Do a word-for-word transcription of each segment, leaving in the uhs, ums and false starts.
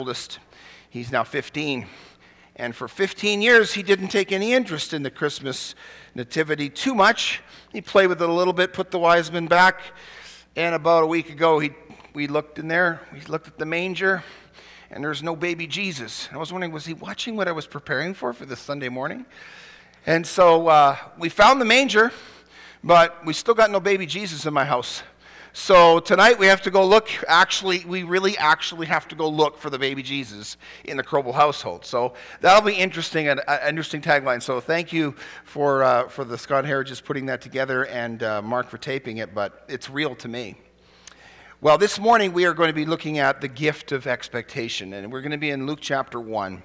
oldest. He's now fifteen. And for fifteen years, he didn't take any interest in the Christmas nativity too much. He played with it a little bit, put the wise men back. And about a week ago, he we looked in there, we looked at the manger, and there's no baby Jesus. And I was wondering, was he watching what I was preparing for for this Sunday morning? And so uh, we found the manger, but we still got no baby Jesus in my house. So tonight we have to go look. Actually, we really actually have to go look for the baby Jesus in the Crowell household. So that'll be interesting, an uh, interesting tagline. So thank you for uh, for the Scott Heritage putting that together, and uh, Mark for taping it. But it's real to me. Well, this morning we are going to be looking at the gift of expectation, and we're going to be in Luke chapter one.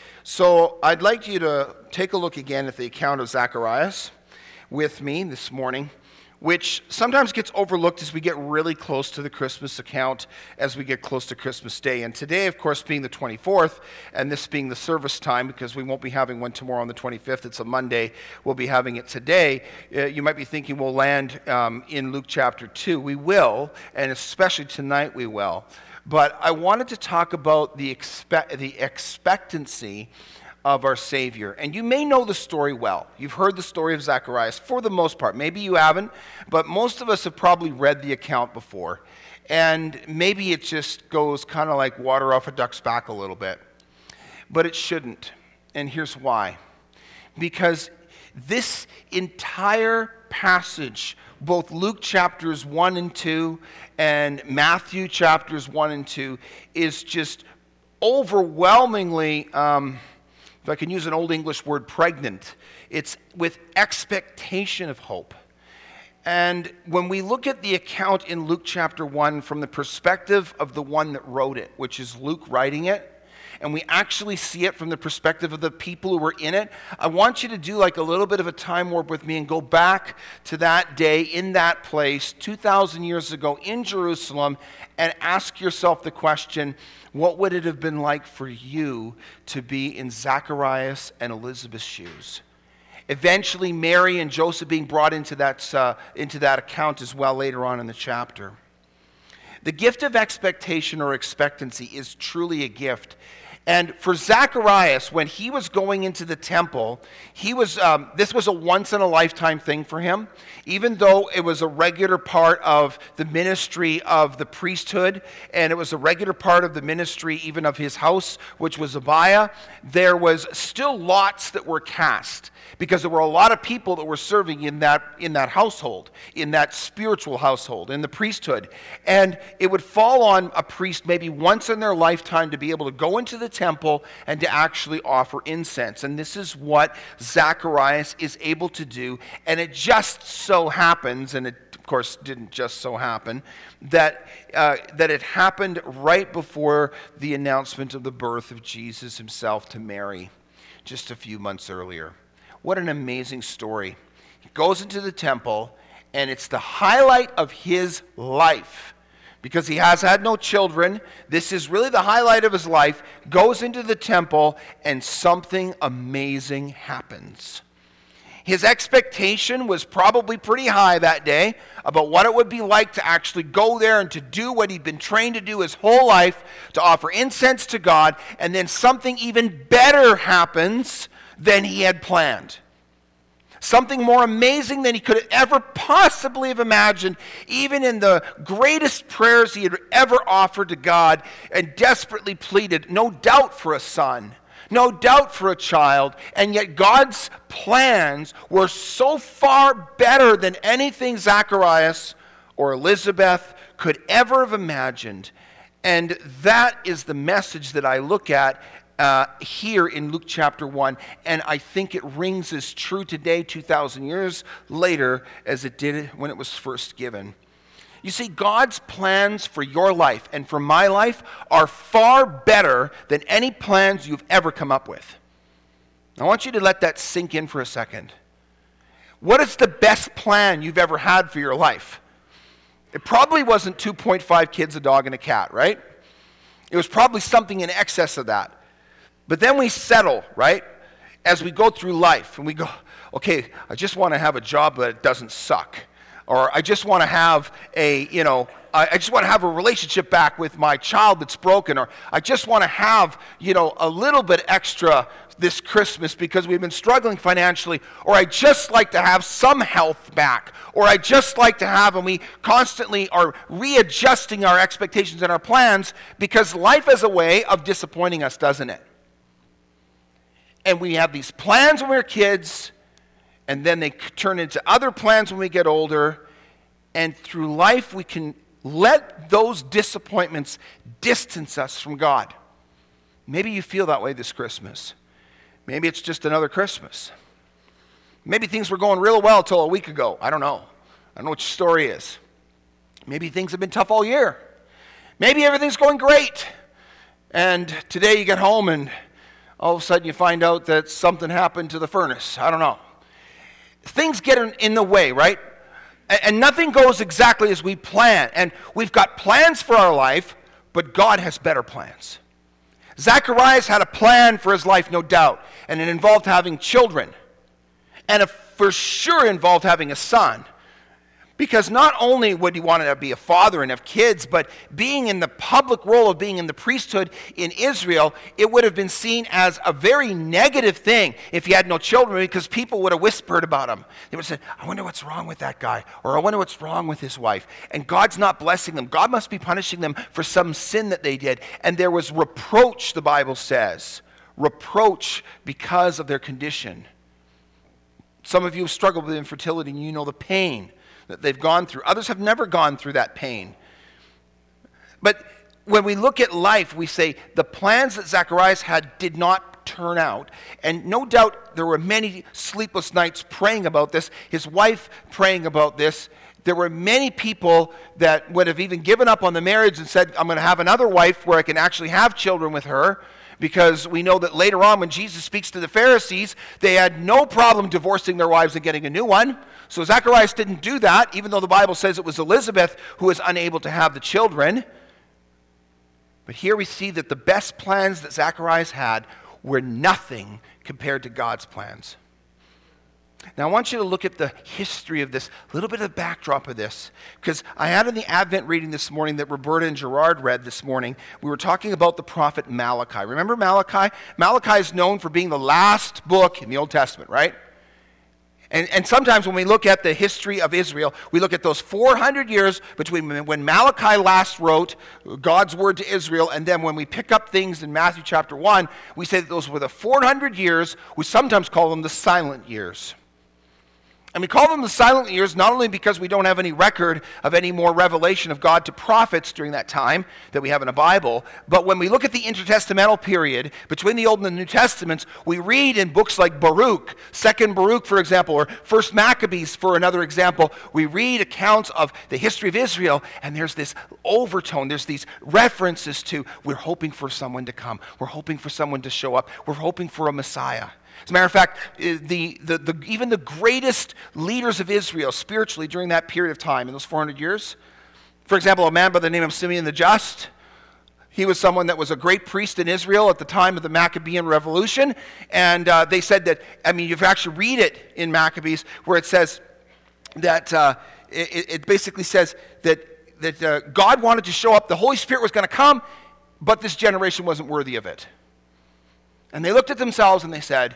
So I'd like you to take a look again at the account of Zacharias with me this morning, which sometimes gets overlooked as we get really close to the Christmas account, as we get close to Christmas Day. And today, of course, being the twenty-fourth, and this being the service time, because we won't be having one tomorrow on the twenty-fifth, it's a Monday, we'll be having it today. Uh, you might be thinking we'll land um, in Luke chapter two. We will, and especially tonight we will. But I wanted to talk about the expe- the expectancy of our Savior. And you may know the story well. You've heard the story of Zacharias for the most part. Maybe you haven't, but most of us have probably read the account before. And maybe it just goes kind of like water off a duck's back a little bit. But it shouldn't. And here's why. Because this entire passage, both Luke chapters one and two and Matthew chapters one and two, is just overwhelmingly um, if I can use an old English word, pregnant. It's with expectation of hope. And when we look at the account in Luke chapter one from the perspective of the one that wrote it, which is Luke writing it, and we actually see it from the perspective of the people who were in it, I want you to do like a little bit of a time warp with me and go back to that day in that place two thousand years ago in Jerusalem and ask yourself the question, what would it have been like for you to be in Zacharias and Elizabeth's shoes? Eventually, Mary and Joseph being brought into that, uh, into that account as well later on in the chapter. The gift of expectation or expectancy is truly a gift. And for Zacharias, when he was going into the temple, he was um, this was a once-in-a-lifetime thing for him. Even though it was a regular part of the ministry of the priesthood, and it was a regular part of the ministry even of his house, which was Abiah, there was still lots that were cast, because there were a lot of people that were serving in that in that household, in that spiritual household, in the priesthood. And it would fall on a priest maybe once in their lifetime to be able to go into the temple and to actually offer incense. And this is what Zacharias is able to do. And it just so happens, and it of course didn't just so happen, that uh, that it happened right before the announcement of the birth of Jesus himself to Mary, just a few months earlier. What an amazing story. He goes into the temple, and it's the highlight of his life. Because he has had no children, this is really the highlight of his life, goes into the temple, and something amazing happens. His expectation was probably pretty high that day about what it would be like to actually go there and to do what he'd been trained to do his whole life, to offer incense to God, and then something even better happens than he had planned. Something more amazing than he could ever possibly have imagined, even in the greatest prayers he had ever offered to God and desperately pleaded, no doubt for a son, no doubt for a child, and yet God's plans were so far better than anything Zacharias or Elizabeth could ever have imagined. And that is the message that I look at Uh, here in Luke chapter one, and I think it rings as true today, two thousand years later, as it did when it was first given. You see, God's plans for your life and for my life are far better than any plans you've ever come up with. I want you to let that sink in for a second. What is the best plan you've ever had for your life? It probably wasn't two point five kids, a dog, and a cat, right? It was probably something in excess of that. But then we settle, right, as we go through life, and we go, okay, I just want to have a job that doesn't suck. Or I just want to have a, you know, I, I just want to have a relationship back with my child that's broken. Or I just want to have, you know, a little bit extra this Christmas because we've been struggling financially. Or I just like to have some health back. Or I just like to have, and we constantly are readjusting our expectations and our plans because life has a way of disappointing us, doesn't it? And we have these plans when we're kids, and then they turn into other plans when we get older. And through life, we can let those disappointments distance us from God. Maybe you feel that way this Christmas. Maybe it's just another Christmas. Maybe things were going real well till a week ago. I don't know. I don't know what your story is. Maybe things have been tough all year. Maybe everything's going great. And today you get home and all of a sudden you find out that something happened to the furnace. I don't know. Things get in the way, right? And nothing goes exactly as we plan. And we've got plans for our life, but God has better plans. Zacharias had a plan for his life, no doubt. And it involved having children. And it for sure involved having a son. Because not only would he want to be a father and have kids, but being in the public role of being in the priesthood in Israel, it would have been seen as a very negative thing if he had no children, because people would have whispered about him. They would have said, I wonder what's wrong with that guy, or I wonder what's wrong with his wife. And God's not blessing them. God must be punishing them for some sin that they did. And there was reproach, the Bible says. Reproach because of their condition. Some of you have struggled with infertility and you know the pain that they've gone through. Others have never gone through that pain. But when we look at life, we say the plans that Zacharias had did not turn out. And no doubt there were many sleepless nights praying about this, his wife praying about this. There were many people that would have even given up on the marriage and said, I'm going to have another wife where I can actually have children with her. Because we know that later on when Jesus speaks to the Pharisees, they had no problem divorcing their wives and getting a new one. So Zacharias didn't do that, even though the Bible says it was Elizabeth who was unable to have the children. But here we see that the best plans that Zacharias had were nothing compared to God's plans. Now I want you to look at the history of this, a little bit of the backdrop of this, because I had in the Advent reading this morning that Roberta and Gerard read this morning, we were talking about the prophet Malachi. Remember Malachi? Malachi is known for being the last book in the Old Testament, right? And, and sometimes when we look at the history of Israel, we look at those four hundred years between when Malachi last wrote God's word to Israel, and then when we pick up things in Matthew chapter one, we say that those were the four hundred years. We sometimes call them the silent years. And we call them the silent years not only because we don't have any record of any more revelation of God to prophets during that time that we have in a Bible, but when we look at the intertestamental period between the Old and the New Testaments, we read in books like Baruch, Second Baruch, for example, or First Maccabees, for another example, we read accounts of the history of Israel, and there's this overtone, there's these references to, we're hoping for someone to come, we're hoping for someone to show up, we're hoping for a Messiah. As a matter of fact, the, the, the, even the greatest leaders of Israel spiritually during that period of time, in those four hundred years, for example, a man by the name of Simeon the Just, he was someone that was a great priest in Israel at the time of the Maccabean Revolution, and uh, they said that, I mean, you actually read it in Maccabees, where it says that, uh, it, it basically says that, that uh, God wanted to show up, the Holy Spirit was going to come, but this generation wasn't worthy of it. And they looked at themselves and they said,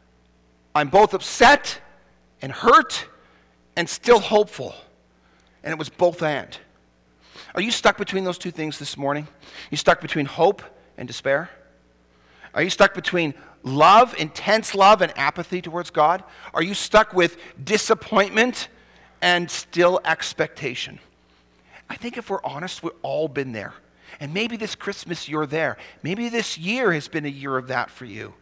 I'm both upset and hurt and still hopeful. And it was both and. Are you stuck between those two things this morning? You stuck between hope and despair? Are you stuck between love, intense love, and apathy towards God? Are you stuck with disappointment and still expectation? I think if we're honest, we've all been there. And maybe this Christmas you're there. Maybe this year has been a year of that for you.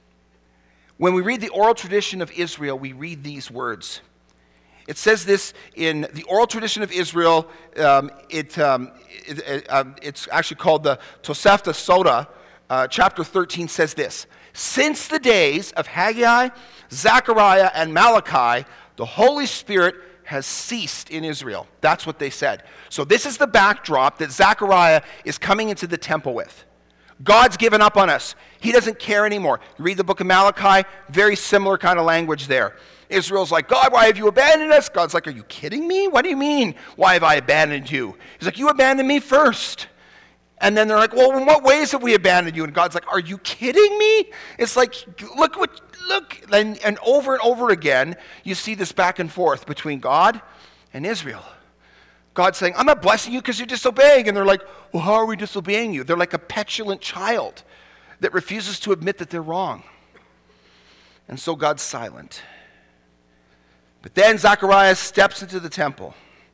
When we read the oral tradition of Israel, we read these words. It says this in the oral tradition of Israel. Um, it, um, it, it, um, it's actually called the Tosefta Sota. Uh, chapter thirteen says this. Since the days of Haggai, Zechariah, and Malachi, the Holy Spirit has ceased in Israel. That's what they said. So this is the backdrop that Zechariah is coming into the temple with. God's given up on us. He doesn't care anymore. You read the book of Malachi, very similar kind of language there. Israel's like, God, why have you abandoned us? God's like, are you kidding me? What do you mean, why have I abandoned you? He's like, you abandoned me first. And then they're like, well, in what ways have we abandoned you? And God's like, are you kidding me? It's like, look what, look. And, and over and over again, you see this back and forth between God and Israel. God's saying, I'm not blessing you because you're disobeying. And they're like, well, how are we disobeying you? They're like a petulant child that refuses to admit that they're wrong. And so God's silent. But then Zacharias steps into the temple,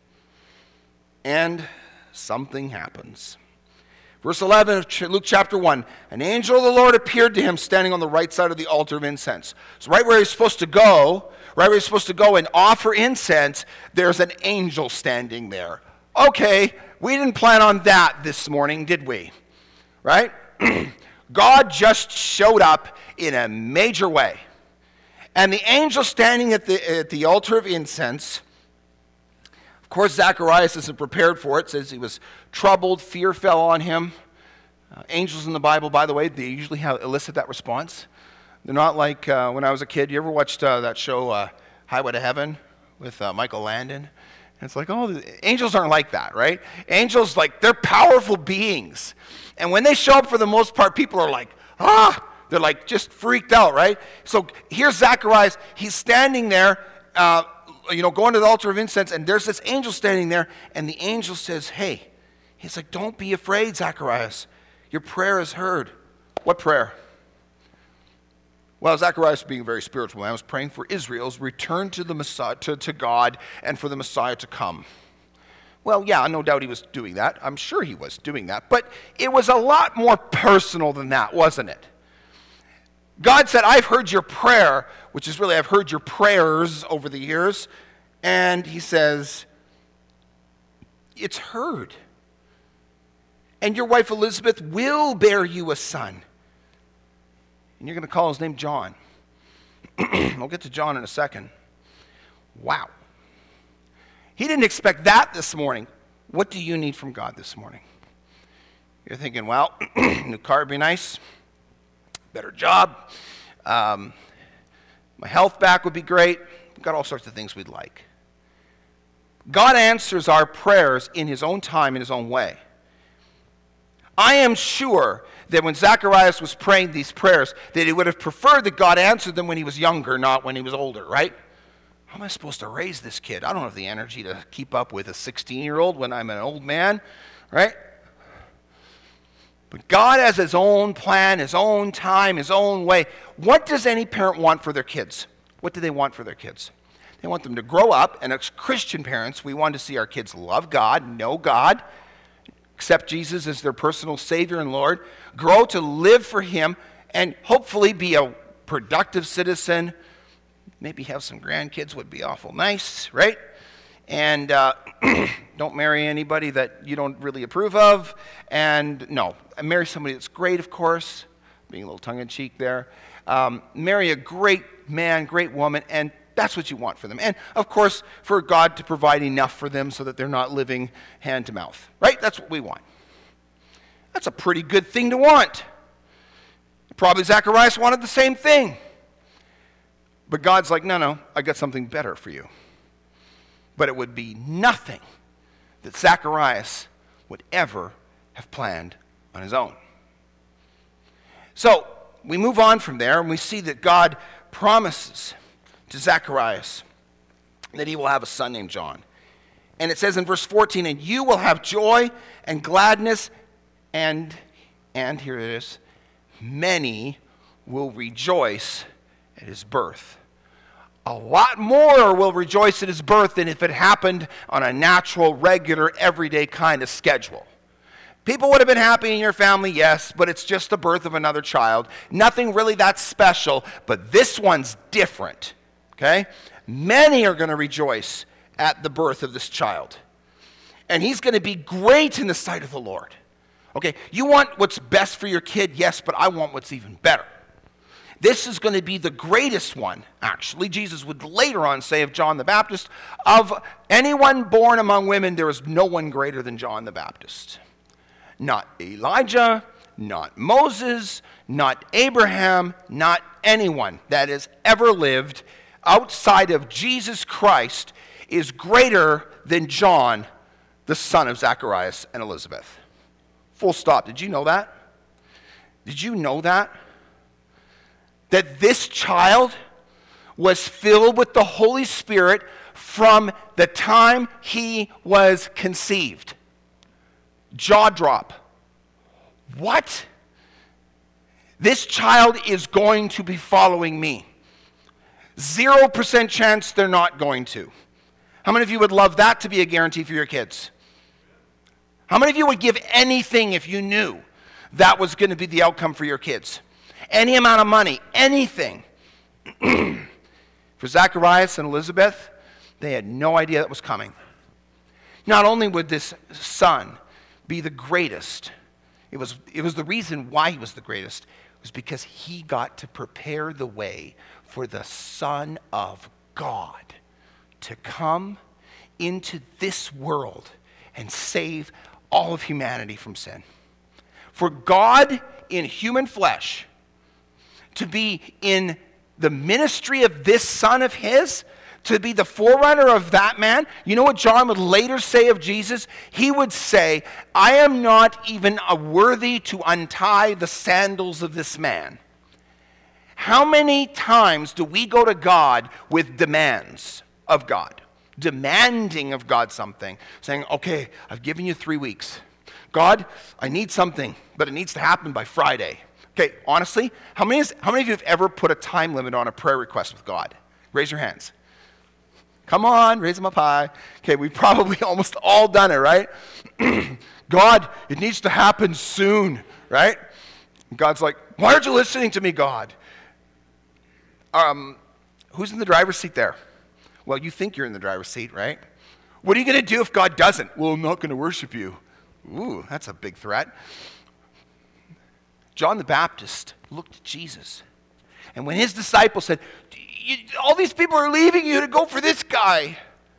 and something happens. Verse eleven of Luke chapter one, an angel of the Lord appeared to him standing on the right side of the altar of incense. So right where he's supposed to go, right where he's supposed to go and offer incense, there's an angel standing there. Okay, we didn't plan on that this morning, did we? Right? God just showed up in a major way. And the angel standing at the, at the altar of incense, of course, Zacharias isn't prepared for it. It says he was troubled, fear fell on him. Uh, angels in the Bible, by the way, they usually have, elicit that response. They're not like uh, when I was a kid. You ever watched uh, that show, uh, Highway to Heaven, with uh, Michael Landon? And it's like, oh, the angels aren't like that, right? Angels, like, they're powerful beings. And when they show up, for the most part, people are like, ah! They're like just freaked out, right? So here's Zacharias. He's standing there, uh, you know, going to the altar of incense, and there's this angel standing there, and the angel says, hey, he's like, don't be afraid, Zacharias. Your prayer is heard. What prayer? Well, Zacharias, being a very spiritual man, was praying for Israel's return to the Messiah, to, to God, and for the Messiah to come. Well, yeah, no doubt he was doing that. I'm sure he was doing that. But it was a lot more personal than that, wasn't it? God said, I've heard your prayer, which is really, I've heard your prayers over the years. And he says, it's heard. And your wife Elizabeth will bear you a son. And you're going to call his name John. We'll get to John in a second. Wow. He didn't expect that this morning. What do you need from God this morning? You're thinking, well, new car would be nice. Better job. Um, my health back would be great. We've got all sorts of things we'd like. God answers our prayers in his own time, in his own way. I am sure that when Zacharias was praying these prayers, that he would have preferred that God answered them when he was younger, not when he was older, right? How am I supposed to raise this kid? I don't have the energy to keep up with a sixteen-year-old when I'm an old man, right? But God has his own plan, his own time, his own way. What does any parent want for their kids? What do they want for their kids? They want them to grow up, and as Christian parents, we want to see our kids love God, know God, accept Jesus as their personal Savior and Lord, grow to live for him, and hopefully be a productive citizen. Maybe have some grandkids would be awful nice, right? And uh, don't marry anybody that you don't really approve of. And no, marry somebody that's great, of course, being a little tongue-in-cheek there. Um, marry a great man, great woman, and that's what you want for them. And, of course, for God to provide enough for them so that they're not living hand to mouth, right? That's what we want. That's a pretty good thing to want. Probably Zacharias wanted the same thing. But God's like, no, no, I got something better for you. But it would be nothing that Zacharias would ever have planned on his own. So we move on from there, and we see that God promises to Zacharias that he will have a son named John. And it says in verse fourteen, and you will have joy and gladness, and, and here it is, many will rejoice at his birth. A lot more will rejoice at his birth than if it happened on a natural, regular, everyday kind of schedule. People would have been happy in your family, yes, but it's just the birth of another child. Nothing really that special, but this one's different, okay? Many are going to rejoice at the birth of this child. And he's going to be great in the sight of the Lord. Okay, you want what's best for your kid, yes, but I want what's even better. This is going to be the greatest one, actually. Jesus would later on say of John the Baptist, of anyone born among women, there is no one greater than John the Baptist. Not Elijah, not Moses, not Abraham, not anyone that has ever lived outside of Jesus Christ is greater than John, the son of Zacharias and Elizabeth. Full stop. Did you know that? Did you know that? That this child was filled with the Holy Spirit from the time he was conceived. Jaw drop. What? This child is going to be following me. Zero percent chance they're not going to. How many of you would love that to be a guarantee for your kids? How many of you would give anything if you knew that was going to be the outcome for your kids? Any amount of money, anything. For Zacharias and Elizabeth, they had no idea that was coming. Not only would this son be the greatest, it was, it was the reason why he was the greatest, it was because he got to prepare the way for the Son of God to come into this world and save all of humanity from sin. For God in human flesh to be in the ministry of this son of his, to be the forerunner of that man. You know what John would later say of Jesus? He would say, I am not even worthy to untie the sandals of this man. How many times do we go to God with demands of God? Demanding of God something. Saying, okay, I've given you three weeks. God, I need something, but it needs to happen by Friday. Okay, honestly, how many, is, how many of you have ever put a time limit on a prayer request with God? Raise your hands. Come on, raise them up high. Okay, we've probably almost all done it, right? God, it needs to happen soon, right? And God's like, why aren't you listening to me, God? Um, who's in the driver's seat there? Well, you think you're in the driver's seat, right? What are you going to do if God doesn't? Well, I'm not going to worship you. Ooh, that's a big threat. John the Baptist looked at Jesus. And when his disciples said, all these people are leaving you to go for this guy,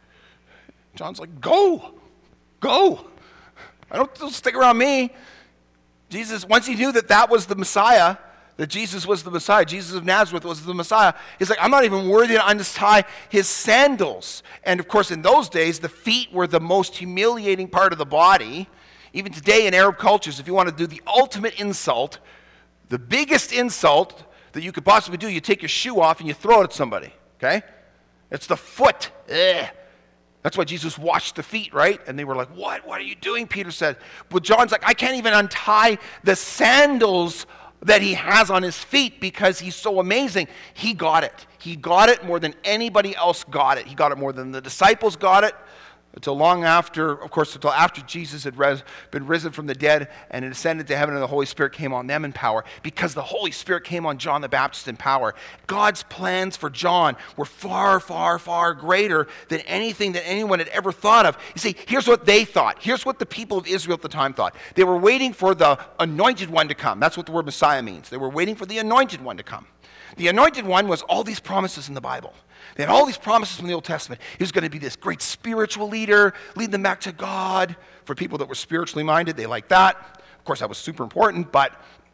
John's like, go, go. I don't, don't stick around me. Jesus, once he knew that that was the Messiah, that Jesus was the Messiah, Jesus of Nazareth was the Messiah, he's like, I'm not even worthy to untie his sandals. And of course, in those days, the feet were the most humiliating part of the body. Even today in Arab cultures, if you want to do the ultimate insult, the biggest insult that you could possibly do, you take your shoe off and you throw it at somebody, okay? It's the foot. Ugh. That's why Jesus washed the feet, right? And they were like, what? What are you doing? Peter said. But John's like, I can't even untie the sandals that he has on his feet because he's so amazing. He got it. He got it more than anybody else got it. He got it more than the disciples got it. Until long after, of course, until after Jesus had res, been risen from the dead and had ascended to heaven and the Holy Spirit came on them in power, because the Holy Spirit came on John the Baptist in power. God's plans for John were far, far, far greater than anything that anyone had ever thought of. You see, here's what they thought. Here's what the people of Israel at the time thought. They were waiting for the anointed one to come. That's what the word Messiah means. They were waiting for the anointed one to come. The anointed one was all these promises in the Bible. They had all these promises from the Old Testament. He was going to be this great spiritual leader, lead them back to God. For people that were spiritually minded, they liked that. Of course, that was super important, but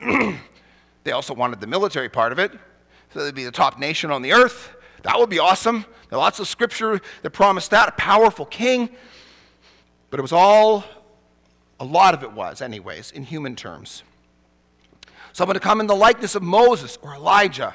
they also wanted the military part of it. So they'd be the top nation on the earth. That would be awesome. There are lots of scripture that promised that, a powerful king. But it was all, a lot of it was, anyways, in human terms. Someone to come in the likeness of Moses or Elijah.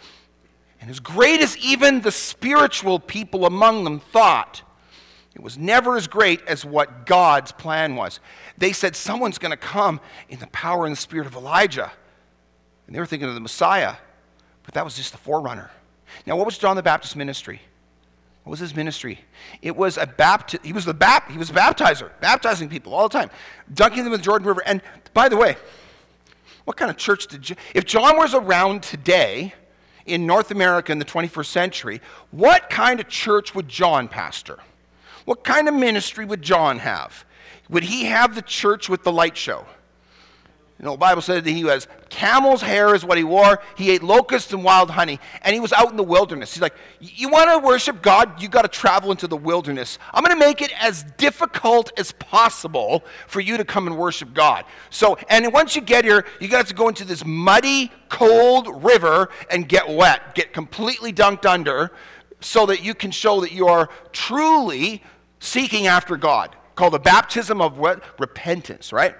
And as great as even the spiritual people among them thought, it was never as great as what God's plan was. They said someone's going to come in the power and the spirit of Elijah. And they were thinking of the Messiah, but that was just the forerunner. Now, what was John the Baptist's ministry? What was his ministry? It was a bapti- he was the bap- he was a baptizer, baptizing people all the time, dunking them in the Jordan River. And by the way, what kind of church did John, if John was around today in North America in the twenty-first century, what kind of church would John pastor? What kind of ministry would John have? Would he have the church with the light show? You know, the Bible said that he was camel's hair is what he wore. He ate locusts and wild honey, and he was out in the wilderness. He's like, you want to worship God? You got to travel into the wilderness. I'm going to make it as difficult as possible for you to come and worship God. So, and once you get here, you got to go into this muddy, cold river and get wet, get completely dunked under, so that you can show that you are truly seeking after God, called the baptism of what? Repentance, right?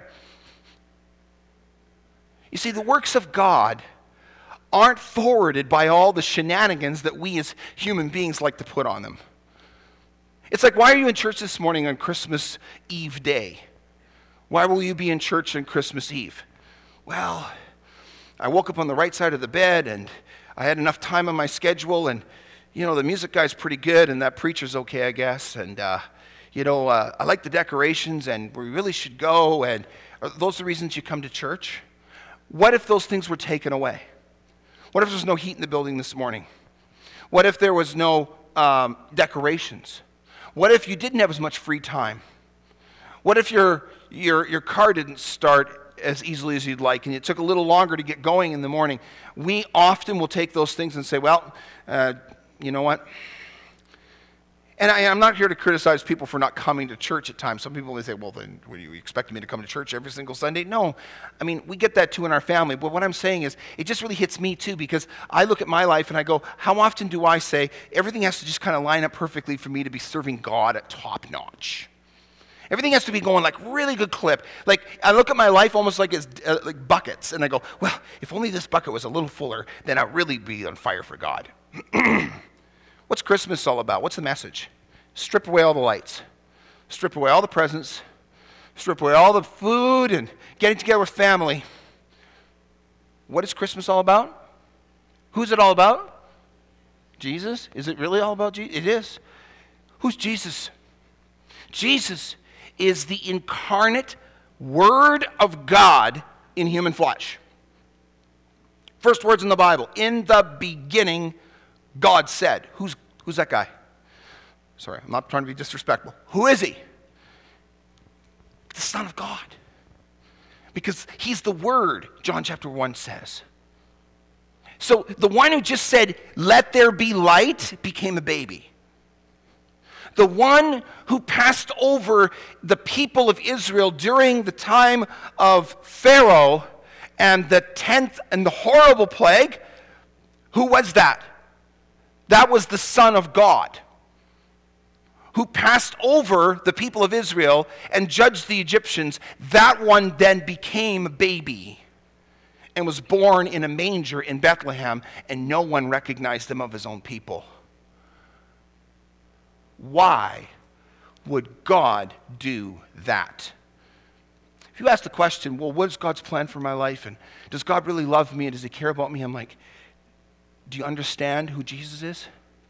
You see, the works of God aren't forwarded by all the shenanigans that we as human beings like to put on them. It's like, why are you in church this morning on Christmas Eve day? Why will you be in church on Christmas Eve? Well, I woke up on the right side of the bed, and I had enough time on my schedule, and, you know, the music guy's pretty good, and that preacher's okay, I guess, and, uh, you know, uh, I like the decorations, and we really should go, and are those the reasons you come to church? What if those things were taken away? What if there's no heat in the building this morning? What if there was no um, decorations? What if you didn't have as much free time? What if your, your, your car didn't start as easily as you'd like, and it took a little longer to get going in the morning? We often will take those things and say, well, uh, you know what? And I, I'm not here to criticize people for not coming to church at times. Some people may say, well, then what, do you expect me to come to church every single Sunday? No. I mean, we get that too in our family. But what I'm saying is, it just really hits me too, because I look at my life and I go, how often do I say, everything has to just kind of line up perfectly for me to be serving God at top notch? Everything has to be going like really good clip. Like, I look at my life almost like it's uh, like buckets, and I go, well, if only this bucket was a little fuller, then I'd really be on fire for God. What's Christmas all about? What's the message? Strip away all the lights. Strip away all the presents. Strip away all the food and getting together with family. What is Christmas all about? Who's it all about? Jesus? Is it really all about Jesus? It is. Who's Jesus? Jesus is the incarnate Word of God in human flesh. First words in the Bible. In the beginning, God said. Who's, who's that guy? Sorry, I'm not trying to be disrespectful. Who is he? The Son of God. Because he's the Word, John chapter one says. So the one who just said, let there be light, became a baby. The one who passed over the people of Israel during the time of Pharaoh and the tenth and the horrible plague, who was that? That was the Son of God, who passed over the people of Israel and judged the Egyptians. That one then became a baby and was born in a manger in Bethlehem, and no one recognized him of his own people. Why would God do that? If you ask the question, well, what is God's plan for my life? And does God really love me? And does he care about me? I'm like, do you understand who Jesus is?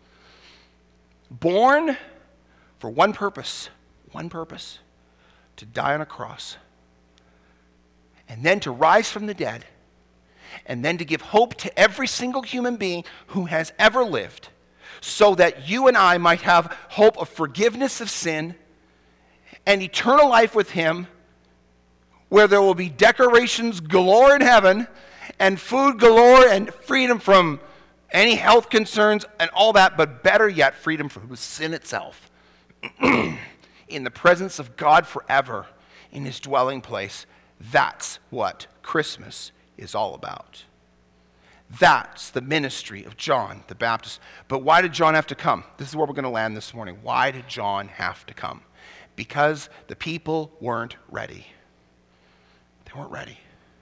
Born for one purpose, one purpose, to die on a cross, and then to rise from the dead, and then to give hope to every single human being who has ever lived, so that you and I might have hope of forgiveness of sin and eternal life with him, where there will be decorations galore in heaven and food galore and freedom from any health concerns and all that, but better yet, freedom from sin itself. In the presence of God forever, in his dwelling place. That's what Christmas is all about. That's the ministry of John the Baptist. But why did John have to come? This is where we're going to land this morning. Why did John have to come? Because the people weren't ready. They weren't ready.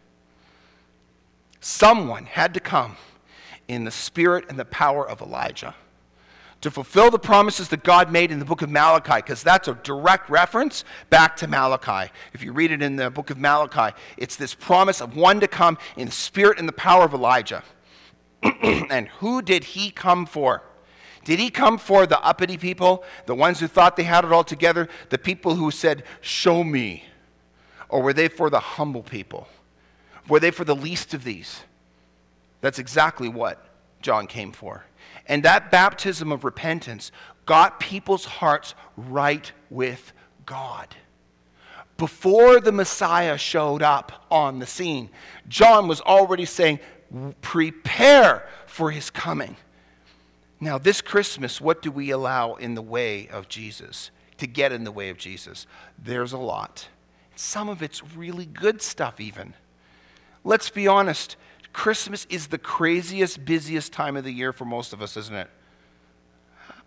Someone had to come in the spirit and the power of Elijah to fulfill the promises that God made in the book of Malachi, because that's a direct reference back to Malachi. If you read it in the book of Malachi, it's this promise of one to come in the spirit and the power of Elijah. And who did he come for? Did he come for the uppity people, the ones who thought they had it all together, the people who said, show me? Or were they for the humble people? Were they for the least of these? That's exactly what John came for. And that baptism of repentance got people's hearts right with God. Before the Messiah showed up on the scene, John was already saying, prepare for his coming. Now, this Christmas, what do we allow in the way of Jesus, to get in the way of Jesus? There's a lot. Some of it's really good stuff even. Let's be honest. Christmas is the craziest, busiest time of the year for most of us, isn't it?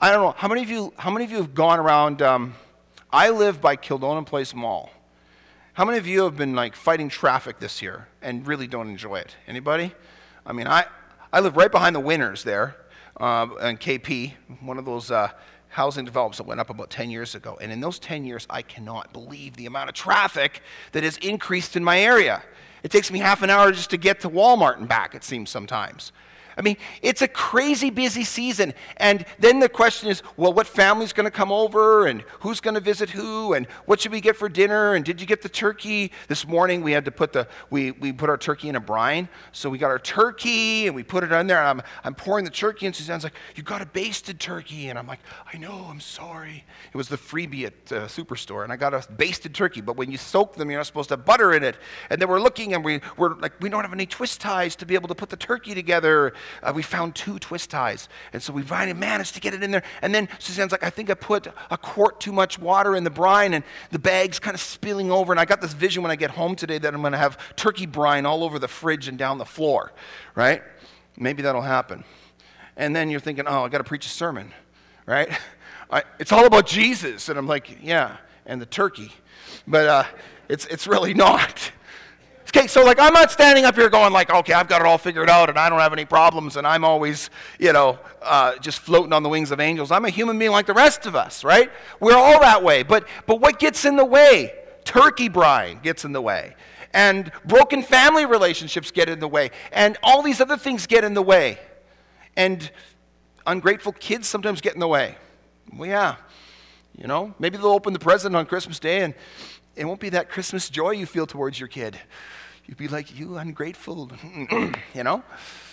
I don't know, how many of you, how many of you have gone around, um, I live by Kildonan Place Mall. How many of you have been like fighting traffic this year and really don't enjoy it? Anybody? I mean, I, I live right behind the Winners there, uh, and K P, one of those uh, housing developments that went up about ten years ago. And in those ten years, I cannot believe the amount of traffic that has increased in my area. It takes me half an hour just to get to Walmart and back, it seems sometimes. I mean, it's a crazy busy season. And then the question is, well, what family's going to come over and who's going to visit who and what should we get for dinner and did you get the turkey? This morning we had to put the we we put our turkey in a brine. So we got our turkey and we put it on there. And I'm I'm pouring the turkey and Suzanne's like, "You got a basted turkey." And I'm like, "I know, I'm sorry." It was the freebie at uh, Superstore and I got a basted turkey, but when you soak them, you're not supposed to have butter in it. And then we're looking and we we're like, we don't have any twist ties to be able to put the turkey together. Uh, we found two twist ties. And so we finally managed to get it in there. And then Suzanne's like, I think I put a quart too much water in the brine and the bag's kind of spilling over. And I got this vision when I get home today that I'm going to have turkey brine all over the fridge and down the floor, right? Maybe that'll happen. And then you're thinking, oh, I got to preach a sermon, right? I, it's all about Jesus. And I'm like, yeah, and the turkey. But uh, it's it's really not. Okay, so like I'm not standing up here going like, okay, I've got it all figured out and I don't have any problems and I'm always, you know, uh, just floating on the wings of angels. I'm a human being like the rest of us, right? We're all that way. But but what gets in the way? Turkey brine gets in the way. And broken family relationships get in the way. And all these other things get in the way. And ungrateful kids sometimes get in the way. Well, yeah, you know, maybe they'll open the present on Christmas Day and it won't be that Christmas joy you feel towards your kid. You'd be like, you ungrateful, you know?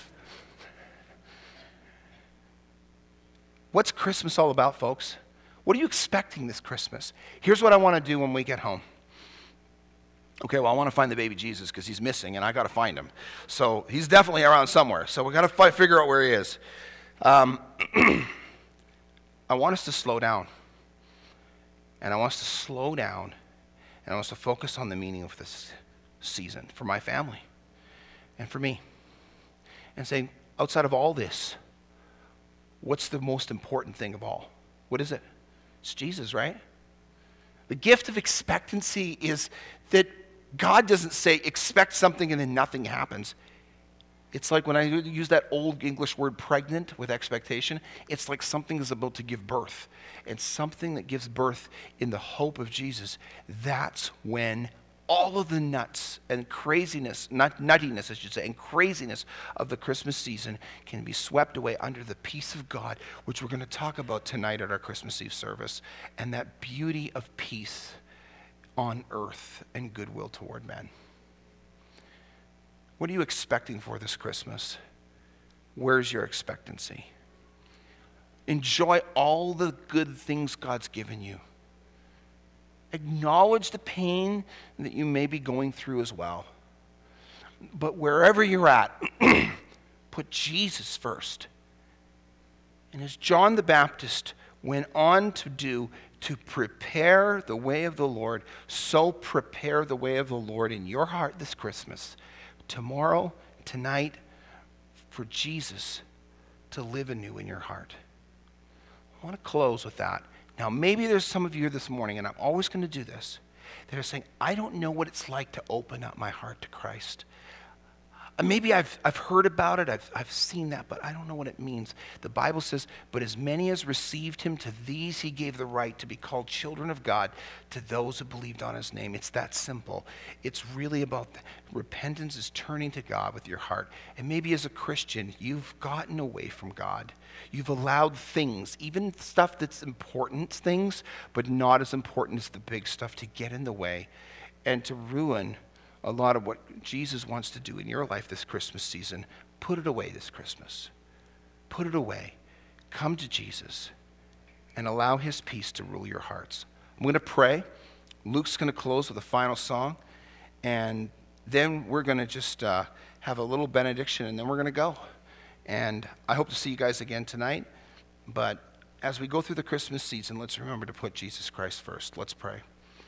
What's Christmas all about, folks? What are you expecting this Christmas? Here's what I want to do when we get home. Okay, well, I want to find the baby Jesus because he's missing, and I got to find him. So he's definitely around somewhere. So we got to fi- figure out where he is. Um, I want us to slow down. And I want us to slow down, and I want us to focus on the meaning of this season for my family and for me. And saying, outside of all this, what's the most important thing of all? What is it? It's Jesus, right? The gift of expectancy is that God doesn't say expect something and then nothing happens. It's like when I use that old English word pregnant with expectation, it's like something is about to give birth. And something that gives birth in the hope of Jesus, that's when all of the nuts and craziness, nut, nuttiness I should say, and craziness of the Christmas season can be swept away under the peace of God, which we're going to talk about tonight at our Christmas Eve service, and that beauty of peace on earth and goodwill toward men. What are you expecting for this Christmas? Where's your expectancy? Enjoy all the good things God's given you. Acknowledge the pain that you may be going through as well. But wherever you're at, put Jesus first. And as John the Baptist went on to do, to prepare the way of the Lord, so prepare the way of the Lord in your heart this Christmas, tomorrow, tonight, for Jesus to live anew in your heart. I want to close with that. Now, maybe there's some of you here this morning, and I'm always going to do this, that are saying, I don't know what it's like to open up my heart to Christ. Uh, Maybe I've, I've heard about it, I've, I've seen that, but I don't know what it means. The Bible says, but as many as received him, to these he gave the right to be called children of God, to those who believed on his name. It's that simple. It's really about the, repentance is turning to God with your heart. And maybe as a Christian, you've gotten away from God. You've allowed things, even stuff that's important things, but not as important as the big stuff, to get in the way and to ruin a lot of what Jesus wants to do in your life this Christmas season. Put it away this Christmas. Put it away. Come to Jesus and allow his peace to rule your hearts. I'm going to pray. Luke's going to close with a final song, and then we're going to just uh, have a little benediction, and then we're going to go. And I hope to see you guys again tonight. But as we go through the Christmas season, let's remember to put Jesus Christ first. Let's pray.